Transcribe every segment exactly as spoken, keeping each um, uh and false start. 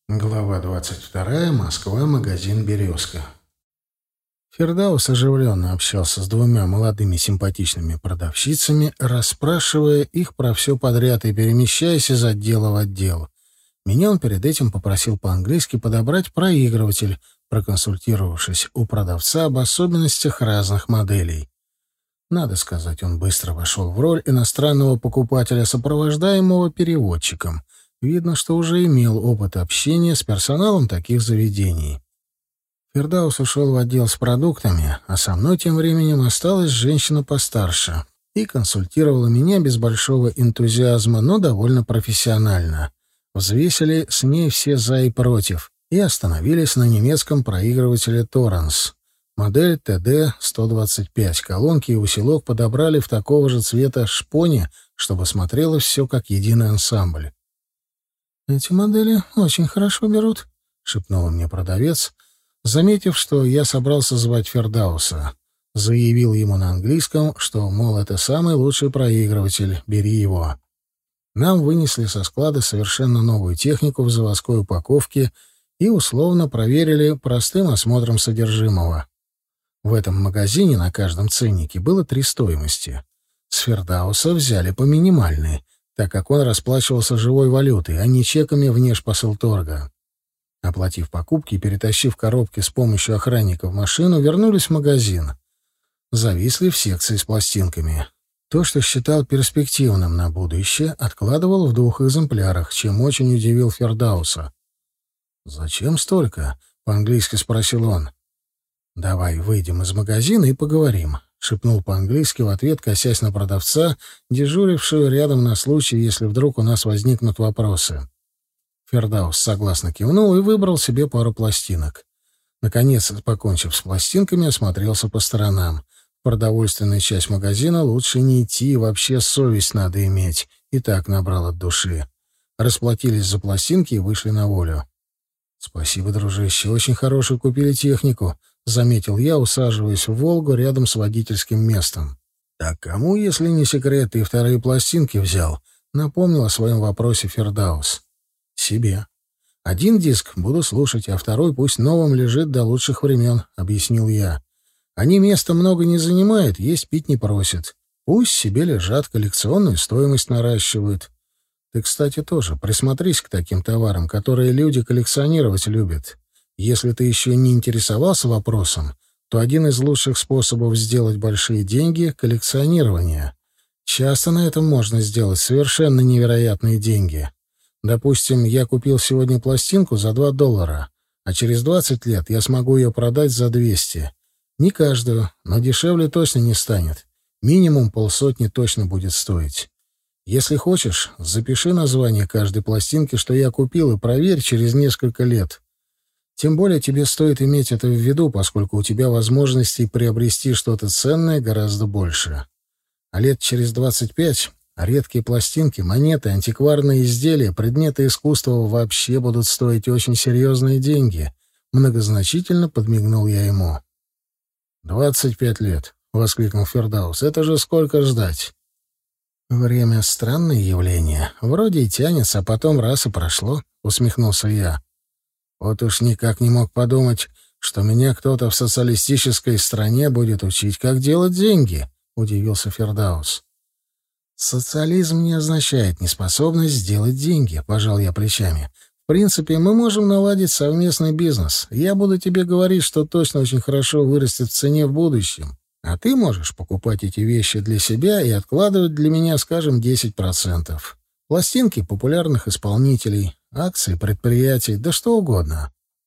Глава двадцать вторая. Москва. Магазин «Березка». Фердаус оживленно общался с двумя молодыми симпатичными продавщицами, расспрашивая их про все подряд и перемещаясь из отдела в отдел. Меня он перед этим попросил по-английски подобрать проигрыватель, проконсультировавшись у продавца об особенностях разных моделей. Надо сказать, он быстро вошел в роль иностранного покупателя, сопровождаемого переводчиком. Видно, что уже имел опыт общения с персоналом таких заведений. Фердаус ушел в отдел с продуктами, а со мной тем временем осталась женщина постарше и консультировала меня без большого энтузиазма, но довольно профессионально. Взвесили с ней все «за» и «против» и остановились на немецком проигрывателе «Торренс». Модель тэ дэ сто двадцать пять. Колонки и усилок подобрали в такого же цвета шпоне, чтобы смотрелось все как единый ансамбль. «Эти модели очень хорошо берут», — шепнула мне продавец, заметив, что я собрался звать Фердауса. Заявил ему на английском, что, мол, это самый лучший проигрыватель, бери его. Нам вынесли со склада совершенно новую технику в заводской упаковке и условно проверили простым осмотром содержимого. В этом магазине на каждом ценнике было три стоимости. С Фердауса взяли по минимальной, так как он расплачивался живой валютой, а не чеками внешпосылторга. Оплатив покупки и перетащив коробки с помощью охранника в машину, вернулись в магазин. Зависли в секции с пластинками. То, что считал перспективным на будущее, откладывал в двух экземплярах, чем очень удивил Фердауса. «Зачем столько?» — по-английски спросил он. «Давай выйдем из магазина и поговорим», — шепнул по-английски в ответ, косясь на продавца, дежурившую рядом на случай, если вдруг у нас возникнут вопросы. Фердаус согласно кивнул и выбрал себе пару пластинок. Наконец, покончив с пластинками, осмотрелся по сторонам. В продовольственную часть магазина лучше не идти, вообще совесть надо иметь. И так набрал от души. Расплатились за пластинки и вышли на волю. «Спасибо, дружище, очень хорошую купили технику», — заметил я, усаживаясь в «Волгу» рядом с водительским местом. «Так кому, если не секрет, ты вторые пластинки взял?» — напомнил о своем вопросе Фердаус. «Себе. Один диск буду слушать, а второй пусть новым лежит до лучших времен», — объяснил я. «Они места много не занимают, есть пить не просят. Пусть себе лежат, коллекционную стоимость наращивают. Ты, кстати, тоже присмотрись к таким товарам, которые люди коллекционировать любят. Если ты еще не интересовался вопросом, то один из лучших способов сделать большие деньги — коллекционирование. Часто на этом можно сделать совершенно невероятные деньги. Допустим, я купил сегодня пластинку за два доллара, а через двадцать лет я смогу ее продать за двести. Не каждую, но дешевле точно не станет. Минимум полсотни точно будет стоить. Если хочешь, запиши название каждой пластинки, что я купил, и проверь через несколько лет. Тем более тебе стоит иметь это в виду, поскольку у тебя возможностей приобрести что-то ценное гораздо больше. А лет через двадцать пять редкие пластинки, монеты, антикварные изделия, предметы искусства вообще будут стоить очень серьезные деньги. Многозначительно подмигнул я ему. «Двадцать пять лет», — воскликнул Фердаус. «Это же сколько ждать?» «Время — странное явление. Вроде и тянется, а потом раз и прошло», — усмехнулся я. «Вот уж никак не мог подумать, что меня кто-то в социалистической стране будет учить, как делать деньги», — удивился Фердаус. «Социализм не означает неспособность сделать деньги», — пожал я плечами. «В принципе, мы можем наладить совместный бизнес. Я буду тебе говорить, что точно очень хорошо вырастет в цене в будущем. А ты можешь покупать эти вещи для себя и откладывать для меня, скажем, десять процентов. Пластинки популярных исполнителей, акции предприятий, да что угодно».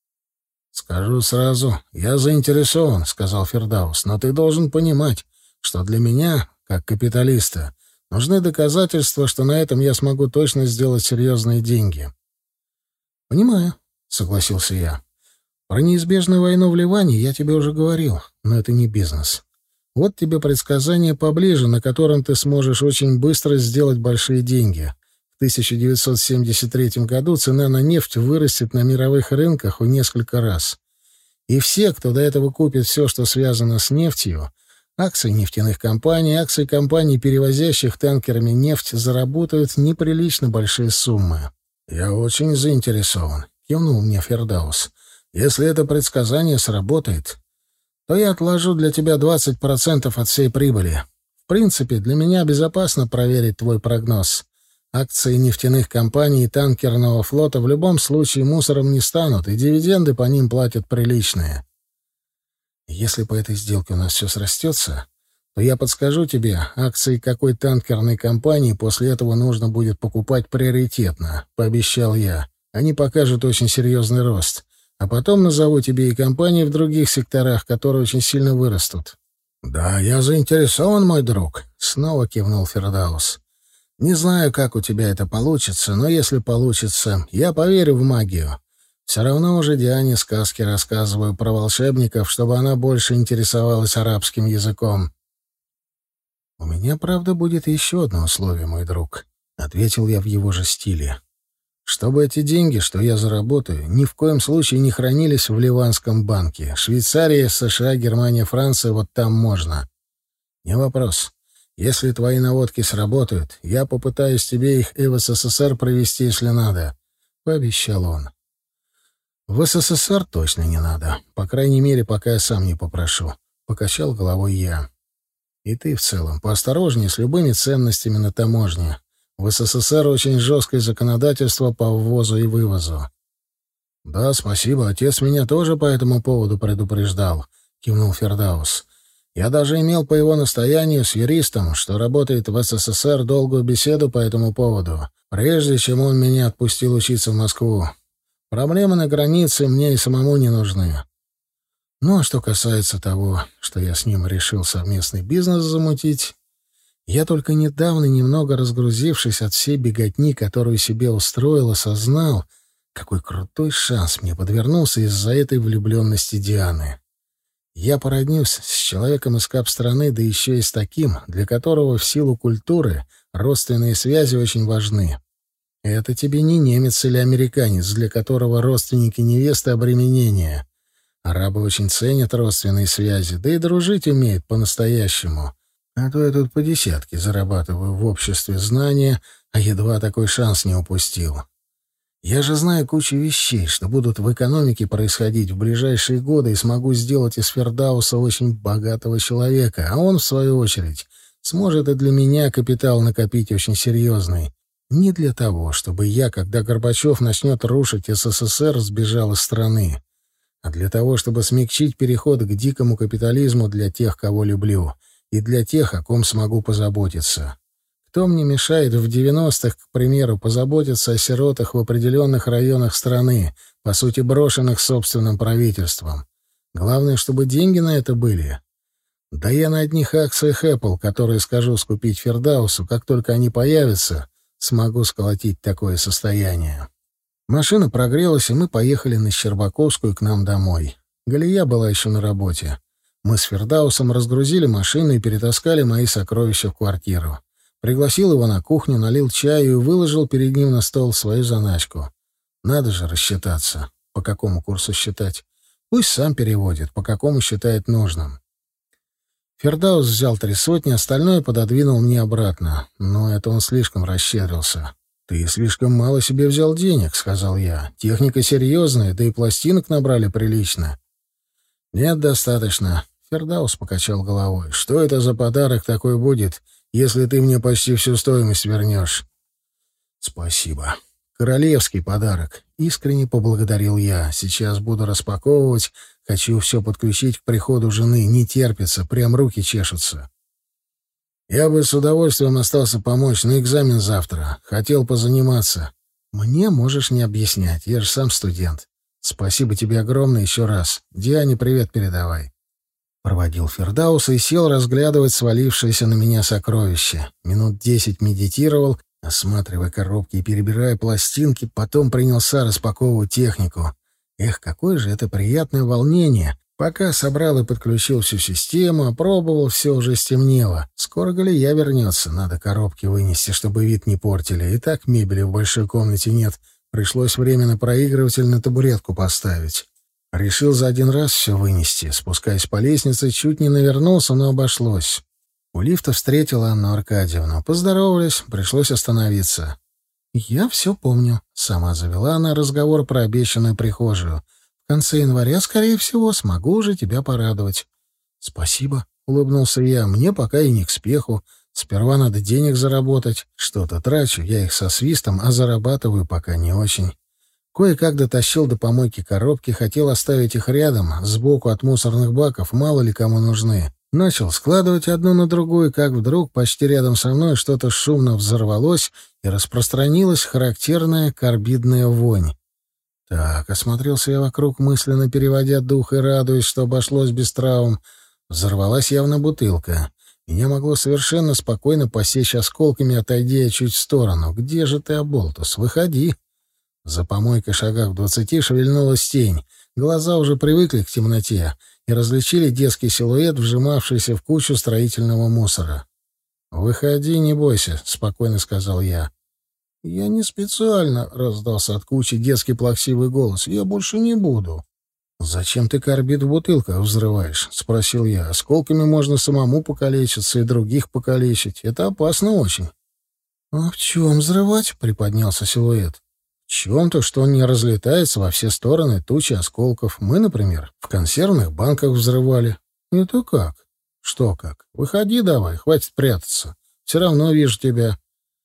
«Скажу сразу, я заинтересован», — сказал Фердаус, «но ты должен понимать, что для меня, как капиталиста, нужны доказательства, что на этом я смогу точно сделать серьезные деньги». «Понимаю», — согласился я. «Про неизбежную войну в Ливане я тебе уже говорил, но это не бизнес. Вот тебе предсказание поближе, на котором ты сможешь очень быстро сделать большие деньги. В тысяча девятьсот семьдесят третьем году цена на нефть вырастет на мировых рынках в несколько раз. И все, кто до этого купит все, что связано с нефтью, акции нефтяных компаний, акции компаний, перевозящих танкерами нефть, заработают неприлично большие суммы. «Я очень заинтересован», — — кивнул мне Фердаус. «Если это предсказание сработает, то я отложу для тебя двадцать процентов от всей прибыли. В принципе, для меня безопасно проверить твой прогноз. Акции нефтяных компаний и танкерного флота в любом случае мусором не станут, и дивиденды по ним платят приличные. Если по этой сделке у нас все срастется, то я подскажу тебе, акции какой танкерной компании после этого нужно будет покупать приоритетно», — пообещал я. «Они покажут очень серьезный рост. А потом назову тебе и компании в других секторах, которые очень сильно вырастут». «Да, я заинтересован, мой друг», — снова кивнул Фердаус. «Не знаю, как у тебя это получится, но если получится, я поверю в магию. Все равно уже Диане сказки рассказываю про волшебников, чтобы она больше интересовалась арабским языком». «У меня, правда, будет еще одно условие, мой друг», — ответил я в его же стиле. «Чтобы эти деньги, что я заработаю, ни в коем случае не хранились в Ливанском банке. Швейцария, США, Германия, Франция — вот там можно. Не вопрос. Если твои наводки сработают, я попытаюсь тебе их и в СССР провести, если надо», — пообещал он. «В СССР точно не надо. По крайней мере, пока я сам не попрошу», — покачал головой я. «И ты в целом поосторожнее с любыми ценностями на таможне. В СССР очень жесткое законодательство по ввозу и вывозу». «Да, спасибо. Отец меня тоже по этому поводу предупреждал», — кивнул Фердаус. «Я даже имел по его настоянию с юристом, что работает в СССР, долгую беседу по этому поводу, прежде чем он меня отпустил учиться в Москву. Проблемы на границе мне и самому не нужны. Ну, а что касается того, что я с ним решил совместный бизнес замутить, я только недавно, немного разгрузившись от всей беготни, которую себе устроил, осознал, какой крутой шанс мне подвернулся из-за этой влюбленности Дианы. Я породнюсь с человеком из кап-страны, да еще и с таким, для которого в силу культуры родственные связи очень важны. Это тебе не немец или американец, для которого родственники невесты — обременение. Арабы очень ценят родственные связи, да и дружить умеют по-настоящему. А то я тут по десятке зарабатываю в обществе знания, а едва такой шанс не упустил. Я же знаю кучу вещей, что будут в экономике происходить в ближайшие годы, и смогу сделать из Фердауса очень богатого человека, а он, в свою очередь, сможет и для меня капитал накопить очень серьезный. Не для того, чтобы я, когда Горбачев начнет рушить СССР, сбежал из страны, а для того, чтобы смягчить переход к дикому капитализму для тех, кого люблю, и для тех, о ком смогу позаботиться. Кто мне мешает в девяностых, к примеру, позаботиться о сиротах в определенных районах страны, по сути, брошенных собственным правительством? Главное, чтобы деньги на это были. Да я на одних акциях Apple, которые скажу скупить Фердаусу, как только они появятся, смогу сколотить такое состояние. Машина прогрелась, и мы поехали на Щербаковскую к нам домой. Галия была еще на работе. Мы с Фердаусом разгрузили машину и перетаскали мои сокровища в квартиру. Пригласил его на кухню, налил чаю и выложил перед ним на стол свою заначку. Надо же рассчитаться. По какому курсу считать? Пусть сам переводит, по какому считает нужным. Фердаус взял три сотни, остальное пододвинул мне обратно. Но это он слишком расщедрился. «Ты слишком мало себе взял денег», — сказал я. «Техника серьезная, да и пластинок набрали прилично». «Нет, достаточно», — Фердаус покачал головой. «Что это за подарок такой будет, если ты мне почти всю стоимость вернешь?» «Спасибо. Королевский подарок», — искренне поблагодарил я. «Сейчас буду распаковывать. Хочу все подключить к приходу жены. Не терпится, прям руки чешутся». «Я бы с удовольствием остался помочь, но экзамен завтра. Хотел позаниматься». «Мне можешь не объяснять, я же сам студент. Спасибо тебе огромное еще раз. Диане привет передавай». Проводил Фердауса и сел разглядывать свалившееся на меня сокровище. Минут десять медитировал, осматривая коробки и перебирая пластинки, потом принялся распаковывать технику. Эх, какое же это приятное волнение! Пока собрал и подключил всю систему, опробовал, все уже стемнело. Скоро Галия вернется, надо коробки вынести, чтобы вид не портили. И так мебели в большой комнате нет, пришлось временно проигрыватель на табуретку поставить. Решил за один раз все вынести. Спускаясь по лестнице, чуть не навернулся, но обошлось. У лифта встретила Анну Аркадьевну. Поздоровались, пришлось остановиться. «Я все помню», — сама завела она разговор про обещанную прихожую. «В конце января, скорее всего, смогу уже тебя порадовать». «Спасибо», — улыбнулся я, — «мне пока и не к спеху. Сперва надо денег заработать. Что-то трачу, я их со свистом, а зарабатываю пока не очень». Кое-как дотащил до помойки коробки, хотел оставить их рядом, сбоку от мусорных баков, мало ли кому нужны. Начал складывать одну на другую, как вдруг почти рядом со мной что-то шумно взорвалось и распространилась характерная карбидная вонь. Так, осмотрелся я вокруг, мысленно переводя дух и радуясь, что обошлось без травм. Взорвалась явно бутылка. Меня могло совершенно спокойно посечь осколками, отойдя я чуть в сторону. «Где же ты, оболтус? Выходи!» За помойкой шагах в двадцати шевельнулась тень. Глаза уже привыкли к темноте и различили детский силуэт, вжимавшийся в кучу строительного мусора. «Выходи, не бойся», — спокойно сказал я. «Я не специально», — раздался от кучи детский плаксивый голос. «Я больше не буду». «Зачем ты карбид в бутылках взрываешь?» — спросил я. «Осколками можно самому покалечиться и других покалечить. Это опасно очень». «А в чем взрывать?» — приподнялся силуэт. «В чем-то, что он не разлетается во все стороны тучи осколков. Мы, например, в консервных банках взрывали». «Это как?» «Что как? Выходи давай, хватит прятаться. Все равно вижу тебя».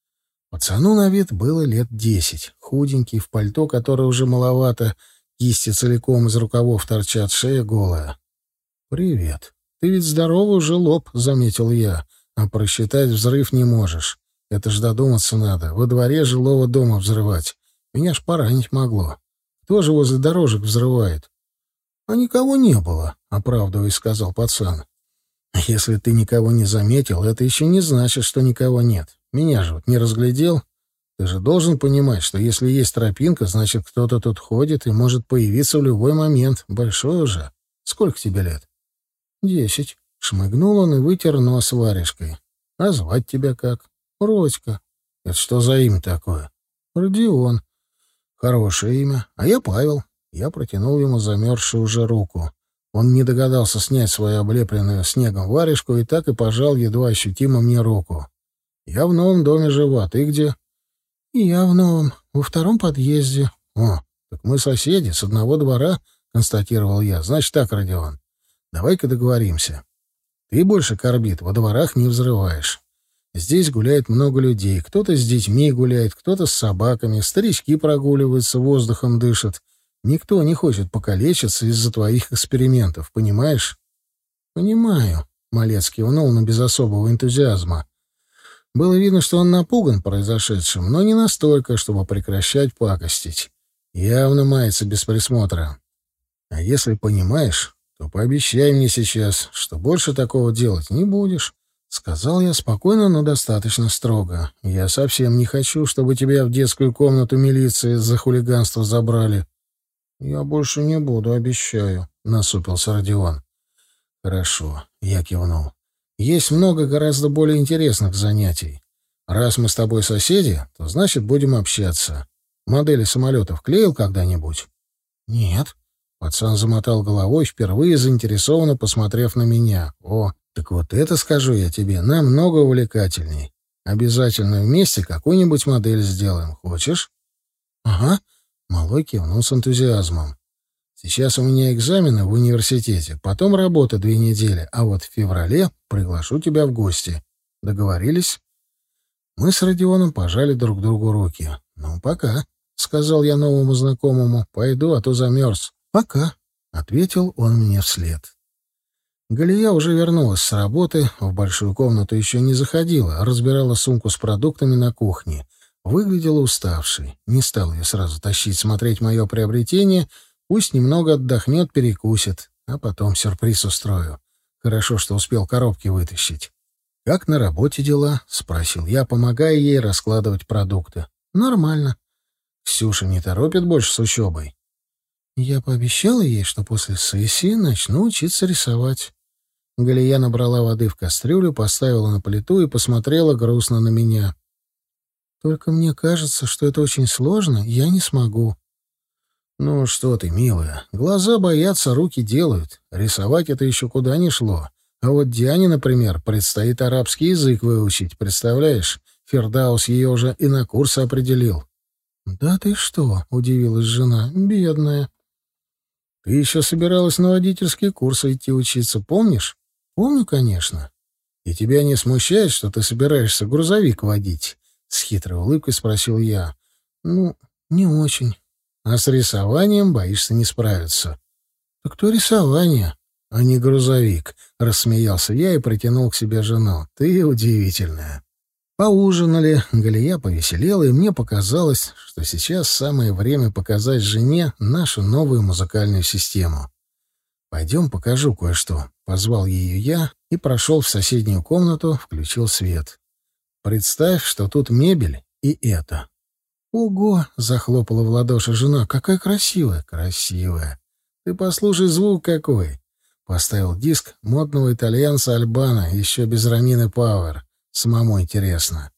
Пацану на вид было лет десять. Худенький, в пальто, которое уже маловато, кисти целиком из рукавов торчат, шея голая. «Привет. Ты ведь здоровый уже лоб», — заметил я. «А просчитать взрыв не можешь. Это ж додуматься надо. Во дворе жилого дома взрывать. Меня ж поранить могло. Кто же возле дорожек взрывает?» «А никого не было», — оправдываясь, сказал пацан. «Если ты никого не заметил, это еще не значит, что никого нет. Меня же вот не разглядел. Ты же должен понимать, что если есть тропинка, значит, кто-то тут ходит и может появиться в любой момент. Большой уже. Сколько тебе лет?» «Десять». Шмыгнул он и вытер нос варежкой. «А звать тебя как?» «Родька». «Это что за имя такое?» «Родион». «Хорошее имя. А я Павел». Я протянул ему замерзшую уже руку. Он не догадался снять свою облепленную снегом варежку и так и пожал едва ощутимо мне руку. «Я в новом доме живу, а ты где?» «И я в новом, во втором подъезде». «О, так мы соседи, с одного двора», — констатировал я. «Значит так, Родион, давай-ка договоримся. Ты больше карбид во дворах не взрываешь. Здесь гуляет много людей. Кто-то с детьми гуляет, кто-то с собаками, старички прогуливаются, воздухом дышат. Никто не хочет покалечиться из-за твоих экспериментов, понимаешь?» «Понимаю», — малец кивнул, но без особого энтузиазма. Было видно, что он напуган произошедшим, но не настолько, чтобы прекращать пакостить. Явно мается без присмотра. «А если понимаешь, то пообещай мне сейчас, что больше такого делать не будешь», — сказал я спокойно, но достаточно строго. «Я совсем не хочу, чтобы тебя в детскую комнату милиции за хулиганство забрали». «Я больше не буду, обещаю», — насупился Родион. «Хорошо», — я кивнул. «Есть много гораздо более интересных занятий. Раз мы с тобой соседи, то значит будем общаться. Модели самолетов клеил когда-нибудь?» «Нет». Пацан замотал головой, впервые заинтересованно посмотрев на меня. «О, так вот это, скажу я тебе, намного увлекательней. Обязательно вместе какую-нибудь модель сделаем. Хочешь?» «Ага». Малой кивнул с энтузиазмом. «Сейчас у меня экзамены в университете, потом работа две недели, а вот в феврале приглашу тебя в гости. Договорились?» Мы с Родионом пожали друг другу руки. «Ну, пока», — сказал я новому знакомому. «Пойду, а то замерз». «Пока», — ответил он мне вслед. Галия уже вернулась с работы, в большую комнату еще не заходила, а разбирала сумку с продуктами на кухне. Выглядела уставшей. Не стал ее сразу тащить смотреть мое приобретение. Пусть немного отдохнет, перекусит. А потом сюрприз устрою. Хорошо, что успел коробки вытащить. «Как на работе дела?» — спросил я, помогая ей раскладывать продукты. «Нормально». «Ксюша не торопит больше с учебой?» «Я пообещала ей, что после сессии начну учиться рисовать». Галия набрала воды в кастрюлю, поставила на плиту и посмотрела грустно на меня. «Только мне кажется, что это очень сложно, я не смогу». «Ну что ты, милая, глаза боятся, руки делают. Рисовать это еще куда ни шло. А вот Диане, например, предстоит арабский язык выучить, представляешь? Фирдаус ее уже и на курсы определил. «Да ты что?» — удивилась жена. «Бедная». «Ты еще собиралась на водительские курсы идти учиться, помнишь?» «Помню, конечно». «И тебя не смущает, что ты собираешься грузовик водить?» — с хитрой улыбкой спросил я. «Ну, не очень». «А с рисованием боишься не справиться?» «Так то рисование, а не грузовик», — рассмеялся я и притянул к себе жену. «Ты удивительная». Поужинали, Галия повеселела, и мне показалось, что сейчас самое время показать жене нашу новую музыкальную систему. «Пойдем покажу кое-что», — позвал ее я и прошел в соседнюю комнату, включил свет. «Представь, что тут мебель и это». «Ого!» — захлопала в ладоши жена. «Какая красивая!» «Красивая! Ты послушай звук какой!» Поставил диск модного итальянца Альбана, еще без Ромины Пауэр. Самому интересно.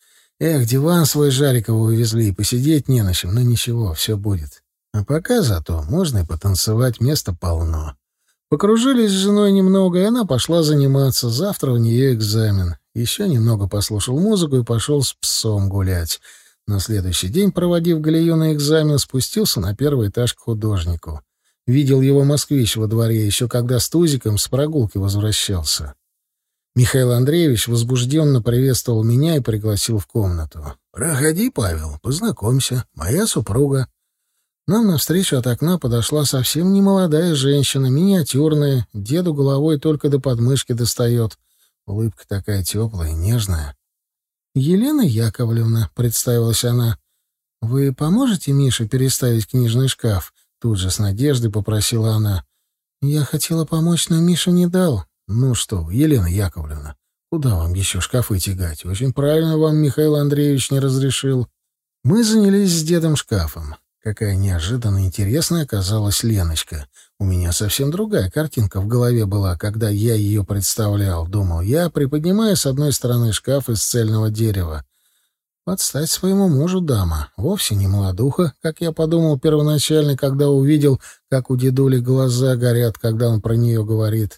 Эх, диван свой Жарикова увезли, и посидеть не на чем, но ничего, все будет. А пока зато можно и потанцевать, места полно. Покружились с женой немного, и она пошла заниматься. Завтра у нее экзамен. Еще немного послушал музыку и пошел с псом гулять. На следующий день, проводив Галию на экзамен, спустился на первый этаж к художнику. Видел его москвич во дворе, еще когда с Тузиком с прогулки возвращался. Михаил Андреевич возбужденно приветствовал меня и пригласил в комнату. «Проходи, Павел, познакомься. Моя супруга». Нам навстречу от окна подошла совсем немолодая женщина, миниатюрная, деду головой только до подмышки достает. Улыбка такая теплая, нежная. «Елена Яковлевна», — представилась она. «Вы поможете Мише переставить книжный шкаф?» Тут же с надеждой попросила она. «Я хотела помочь, но Миша не дал». «Ну что вы, Елена Яковлевна, куда вам еще шкафы тягать? Очень правильно вам Михаил Андреевич не разрешил». Мы занялись с дедом шкафом. Какая неожиданно интересная оказалась Леночка. У меня совсем другая картинка в голове была, когда я ее представлял. Думал я, приподнимая с одной стороны шкаф из цельного дерева. Подстать своему мужу дама. Вовсе не молодуха, как я подумал первоначально, когда увидел, как у дедули глаза горят, когда он про нее говорит.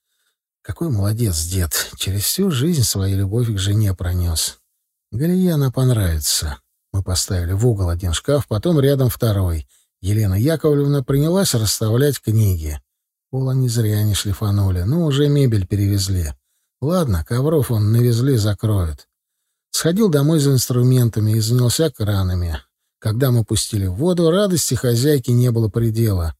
Какой молодец дед. Через всю жизнь свою любовь к жене пронес. Галия она понравится. Мы поставили в угол один шкаф, потом рядом второй. Елена Яковлевна принялась расставлять книги. Пол они зря не шлифанули, но уже мебель перевезли. Ладно, ковров он навезли, закроют. Сходил домой за инструментами и занялся кранами. Когда мы пустили в воду, радости хозяйки не было предела.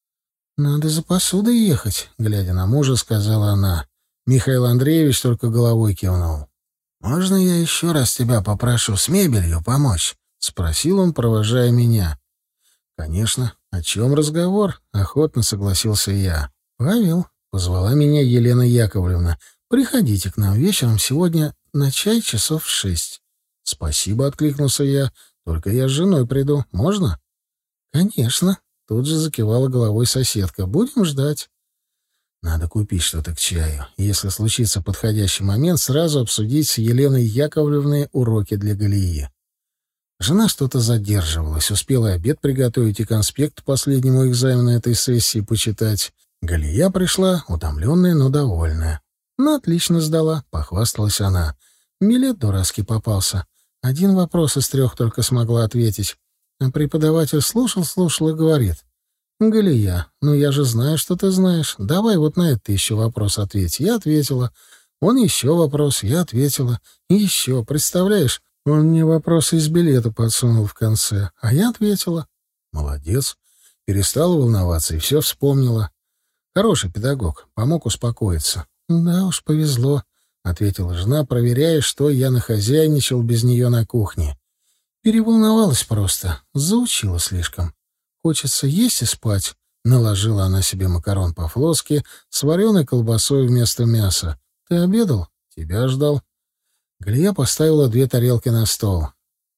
«Надо за посудой ехать», — глядя на мужа, сказала она. Михаил Андреевич только головой кивнул. «Можно я еще раз тебя попрошу с мебелью помочь?» — спросил он, провожая меня. «Конечно. О чем разговор?» — охотно согласился я. «Павел», — позвала меня Елена Яковлевна, — «приходите к нам вечером сегодня на чай часов в шесть». «Спасибо», — откликнулся я. «Только я с женой приду. Можно?» «Конечно», — тут же закивала головой соседка. «Будем ждать». Надо купить что-то к чаю. Если случится подходящий момент, сразу обсудить с Еленой Яковлевной уроки для Галии. Жена что-то задерживалась, успела обед приготовить и конспект последнему экзамену этой сессии почитать. Галия пришла, утомленная, но довольная. «Ну, отлично сдала», — похвасталась она. «Билет дурацкий попался. Один вопрос из трех только смогла ответить. А преподаватель слушал-слушал и говорит: «Галия, ну я же знаю, что ты знаешь. Давай вот на это еще вопрос ответь». Я ответила. Он еще вопрос, я ответила. И еще, представляешь, он мне вопросы из билета подсунул в конце. А я ответила. Молодец. Перестала волноваться и все вспомнила. Хороший педагог, помог успокоиться. «Да уж, повезло», — ответила жена, проверяя, что я нахозяйничал без нее на кухне. «Переволновалась просто, заучила слишком. Хочется есть и спать». Наложила она себе макарон по-флотски с вареной колбасой вместо мяса. «Ты обедал?» «Тебя ждал». Галия поставила две тарелки на стол.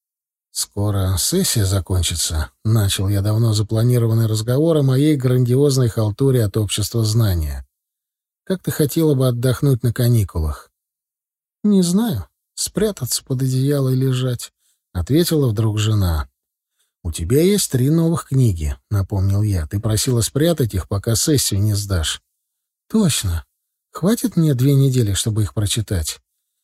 «Скоро сессия закончится», — начал я давно запланированный разговор о моей грандиозной халтуре от общества знания. «Как ты хотела бы отдохнуть на каникулах?» «Не знаю. Спрятаться под одеяло и лежать», — ответила вдруг жена. «У тебя есть три новых книги», — напомнил я. «Ты просила спрятать их, пока сессию не сдашь». «Точно. Хватит мне две недели, чтобы их прочитать?»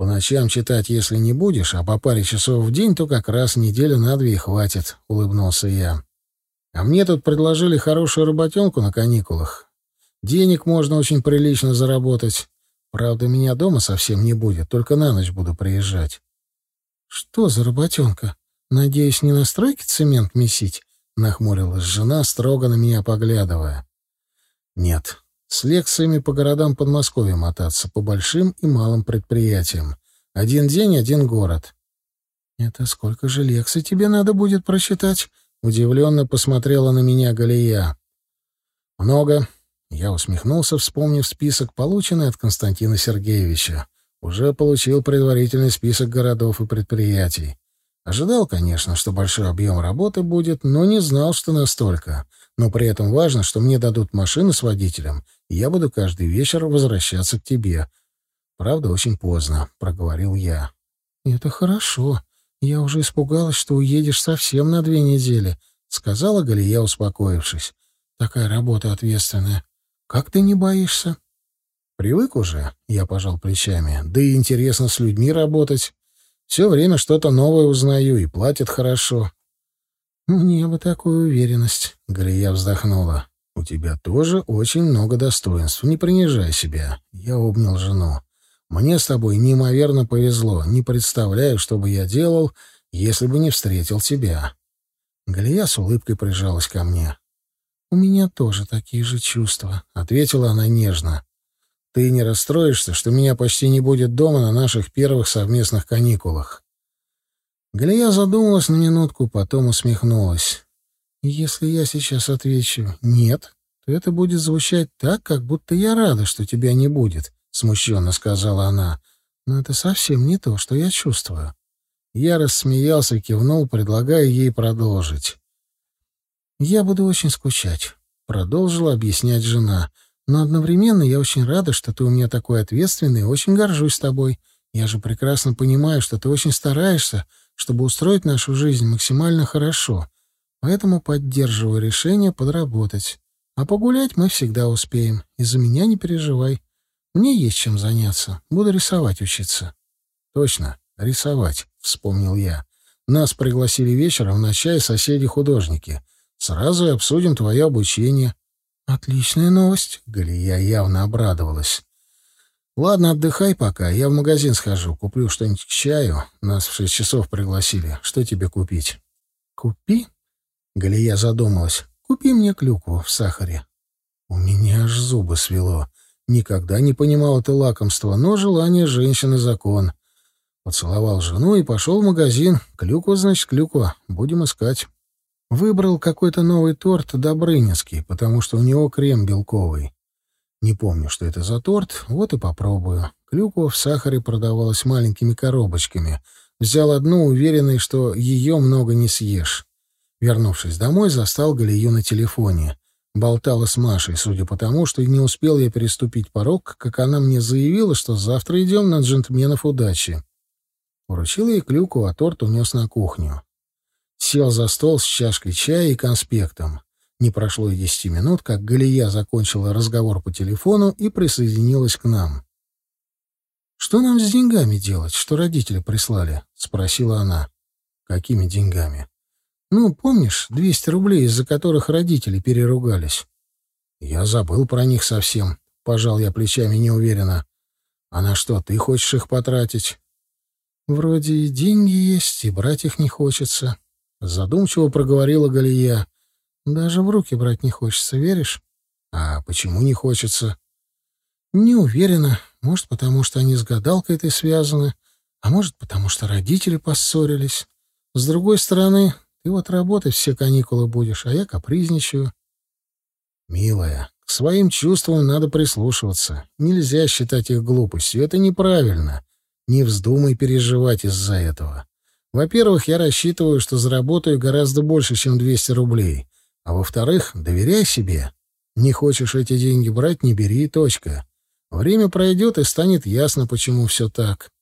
По ночам читать, если не будешь, а по паре часов в день, то как раз неделю на две и хватит», — улыбнулся я. «А мне тут предложили хорошую работенку на каникулах. Денег можно очень прилично заработать. Правда, меня дома совсем не будет, только на ночь буду приезжать». «Что за работенка? Надеюсь, не на стройке цемент месить?» — нахмурилась жена, строго на меня поглядывая. «Нет, с лекциями по городам Подмосковья мотаться, по большим и малым предприятиям. Один день — один город». «Это сколько же лекций тебе надо будет прочитать?» — удивленно посмотрела на меня Галия. «Много». Я усмехнулся, вспомнив список, полученный от Константина Сергеевича. Уже получил предварительный список городов и предприятий. Ожидал, конечно, что большой объем работы будет, но не знал, что настолько. Но при этом важно, что мне дадут машину с водителем, и я буду каждый вечер возвращаться к тебе. Правда, очень поздно, — проговорил я. «Это хорошо. Я уже испугалась, что уедешь совсем на две недели», — сказала Галия, успокоившись. «Такая работа ответственная. Как ты не боишься?» «Привык уже», — я пожал плечами. «Да и интересно с людьми работать. Все время что-то новое узнаю, и платят хорошо». «Мне бы такую уверенность», — Галия вздохнула. «У тебя тоже очень много достоинств. Не принижай себя». Я обнял жену. «Мне с тобой неимоверно повезло. Не представляю, что бы я делал, если бы не встретил тебя». Галия с улыбкой прижалась ко мне. «У меня тоже такие же чувства», — ответила она нежно. «Ты не расстроишься, что меня почти не будет дома на наших первых совместных каникулах?» Галия задумалась на минутку, потом усмехнулась. «Если я сейчас отвечу «нет», то это будет звучать так, как будто я рада, что тебя не будет», — смущенно сказала она. «Но это совсем не то, что я чувствую». Я рассмеялся и кивнул, предлагая ей продолжить. «Я буду очень скучать», — продолжила объяснять жена. «Но одновременно я очень рада, что ты у меня такой ответственный и очень горжусь тобой. Я же прекрасно понимаю, что ты очень стараешься, чтобы устроить нашу жизнь максимально хорошо. Поэтому поддерживаю решение подработать. А погулять мы всегда успеем. Из-за меня не переживай. Мне есть чем заняться. Буду рисовать учиться». «Точно, рисовать», — вспомнил я. «Нас пригласили вечером на чай соседи-художники. Сразу и обсудим твое обучение». «Отличная новость», — Галия явно обрадовалась. «Ладно, отдыхай пока. Я в магазин схожу, куплю что-нибудь к чаю. Нас в шесть часов пригласили. Что тебе купить?» «Купи?» — Галия задумалась. «Купи мне клюкву в сахаре». У меня аж зубы свело. Никогда не понимал это лакомство, но желание женщины — закон. Поцеловал жену и пошел в магазин. Клюква, значит, клюква. Будем искать. Выбрал какой-то новый торт добрынинский, потому что у него крем белковый. Не помню, что это за торт, вот и попробую. Клюква в сахаре продавалась маленькими коробочками. Взял одну, уверенный, что ее много не съешь. Вернувшись домой, застал Галию на телефоне. Болтала с Машей, судя по тому, что не успел я переступить порог, как она мне заявила, что завтра идем на джентльменов удачи. Вручил ей клюкву, а торт унес на кухню. Сел за стол с чашкой чая и конспектом. Не прошло и десяти минут, как Галия закончила разговор по телефону и присоединилась к нам. «Что нам с деньгами делать, что родители прислали?» — спросила она. «Какими деньгами?» «Ну, помнишь, двести рублей, из-за которых родители переругались?» «Я забыл про них совсем», — пожал я плечами неуверенно. «А на что ты хочешь их потратить?» «Вроде и деньги есть, и брать их не хочется», — задумчиво проговорила Галия. «Даже в руки брать не хочется, веришь?» «А почему не хочется?» «Не уверена. Может, потому что они с гадалкой этой связаны, а может, потому что родители поссорились. С другой стороны, ты вот работать все каникулы будешь, а я капризничаю». «Милая, к своим чувствам надо прислушиваться. Нельзя считать их глупостью. Это неправильно. Не вздумай переживать из-за этого. Во-первых, я рассчитываю, что заработаю гораздо больше, чем двести рублей. А во-вторых, доверяй себе. Не хочешь эти деньги брать — не бери, точка. Время пройдет, и станет ясно, почему все так».